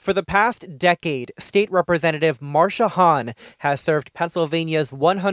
For the past decade, State Representative Marsha Hahn has served Pennsylvania's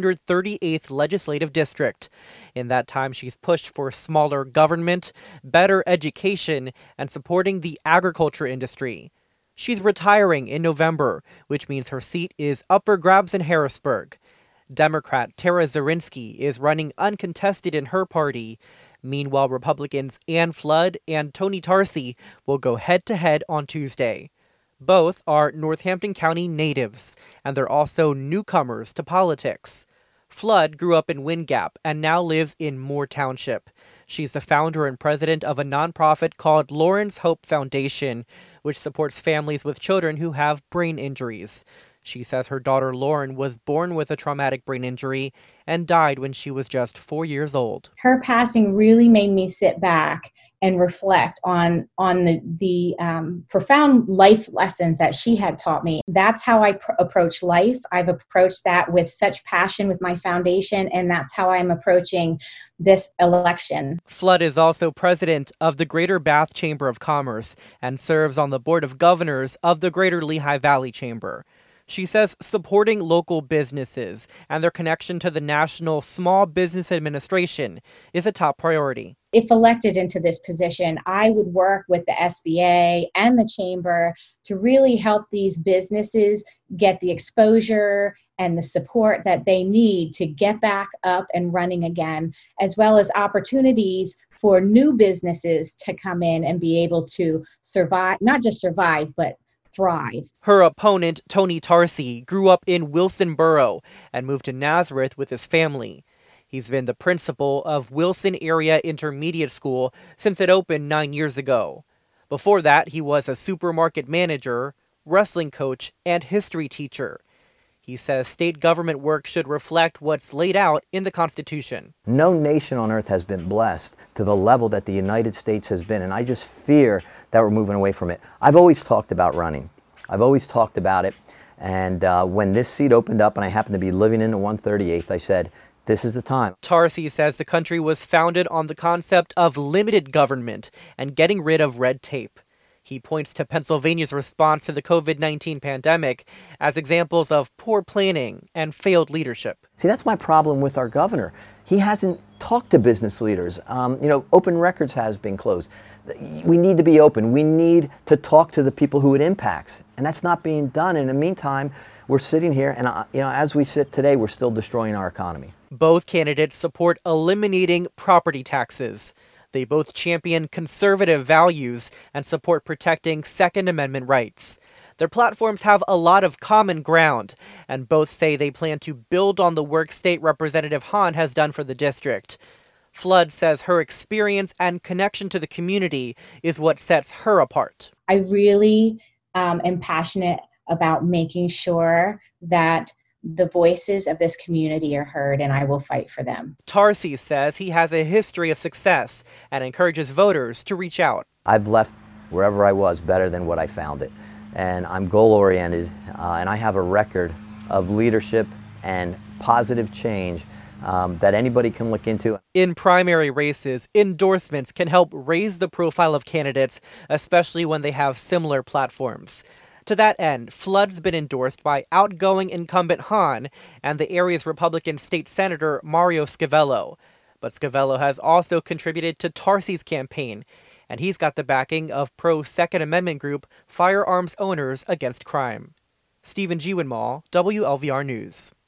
138th legislative district. In that time, she's pushed for smaller government, better education, and supporting the agriculture industry. She's retiring in November, which means her seat is up for grabs in Harrisburg. Democrat Tara Zirinsky is running uncontested in her party. Meanwhile, Republicans Ann Flood and Tony Tarsi will go head-to-head on Tuesday. Both are Northampton County natives, and they're also newcomers to politics. Flood grew up in Wind Gap and now lives in Moore Township. She's the founder and president of a nonprofit called Lauren's Hope Foundation, which supports families with children who have brain injuries. She says her daughter Lauren was born with a traumatic brain injury and died when she was just 4 years old. Her passing really made me sit back and reflect on the profound life lessons that she had taught me. That's how I approach life. I've approached that with such passion with my foundation, and that's how I'm approaching this election. Flood is also president of the Greater Bath Chamber of Commerce and serves on the board of governors of the Greater Lehigh Valley Chamber. She says supporting local businesses and their connection to the National Small Business Administration is a top priority. If elected into this position, I would work with the SBA and the chamber to really help these businesses get the exposure and the support that they need to get back up and running again, as well as opportunities for new businesses to come in and be able to survive, not just survive, but thrive. Her opponent, Tony Tarsi, grew up in Wilsonboro and moved to Nazareth with his family. He's been the principal of Wilson Area Intermediate School since it opened 9 years ago. Before that, he was a supermarket manager, wrestling coach, and history teacher. He says state government work should reflect what's laid out in the Constitution. No nation on earth has been blessed to the level that the United States has been, and I just fear that we're moving away from it. I've always talked about running. I've always talked about it, and when this seat opened up and I happened to be living in the 138th, I said, this is the time. Tarsi says the country was founded on the concept of limited government and getting rid of red tape. He points to Pennsylvania's response to the COVID-19 pandemic as examples of poor planning and failed leadership. See, that's my problem with our governor. He hasn't talked to business leaders. Open records has been closed. We need to be open. We need to talk to the people who it impacts. And that's not being done. In the meantime, we're sitting here and, as we sit today, we're still destroying our economy. Both candidates support eliminating property taxes. They both champion conservative values and support protecting Second Amendment rights. Their platforms have a lot of common ground, and both say they plan to build on the work State Representative Hahn has done for the district. Flood says her experience and connection to the community is what sets her apart. I really am passionate about making sure that the voices of this community are heard, and I will fight for them. Tarsi says he has a history of success and encourages voters to reach out. I've left wherever I was better than what I found it, and I'm goal-oriented, and I have a record of leadership and positive change that anybody can look into. In primary races, endorsements can help raise the profile of candidates, especially when they have similar platforms. To that end, Flood's been endorsed by outgoing incumbent Hahn and the area's Republican state senator Mario Scavello. But Scavello has also contributed to Tarsi's campaign, and he's got the backing of pro-Second Amendment group Firearms Owners Against Crime. Stephen G. Winmall, WLVR News.